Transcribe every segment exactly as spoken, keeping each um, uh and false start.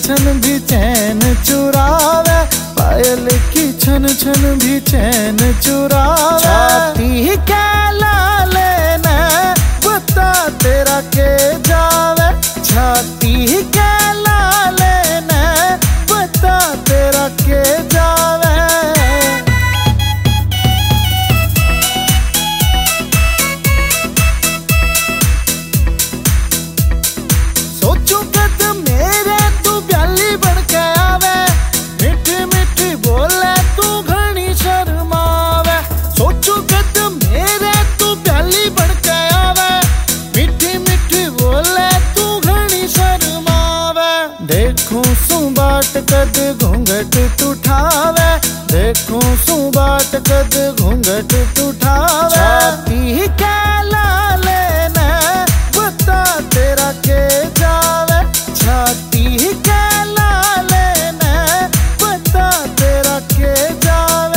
छन भी चैन चुरावे, पायल की छन छन भी चैन चुरावे। छाती के लाले ने बता तेरा के जावे, छाती के लाले ने बता तेरा के जावे। सोचू कद मेरे तू ब्याली बन के आवे, मिठी मिठी बोले तू घनी शर्मावे। सोचू कद मेरे तू ब्याली बन के आवे, मिठी मिठी बोले तू घनी शर्मावे। देखूं सू बाट कद घूंघट तू ठावे, देखूं सू बाट कद घूंघट तू ठावे। छाती के लाले ने बता तेरा के जावे, छाती के लाले ने बता तेरा के जावे।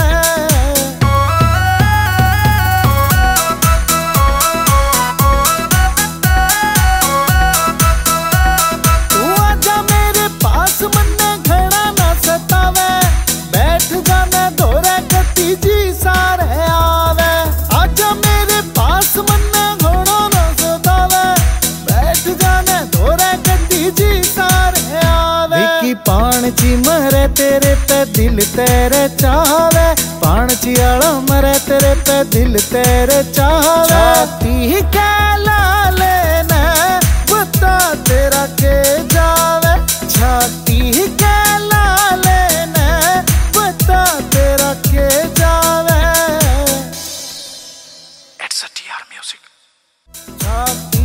तू आजा मेरे पास मन्ने घड़ा ना सतावे, बैठ जाने धोरे कती जी सारे आवे। आजा मेरे पास मन्ने घड़ा ना सतावे, बैठ जाने धोरे कती जी सारे आवे। विकी पाणची मरे तेरे पे दिल तेरे चावे, पाणची आला मरे तेरे पे दिल तेरे चावे। छाती के लाले ने बता तेरा के जावे, छाती के लाले ने बता तेरा के जावे। It's a T R Music. छाती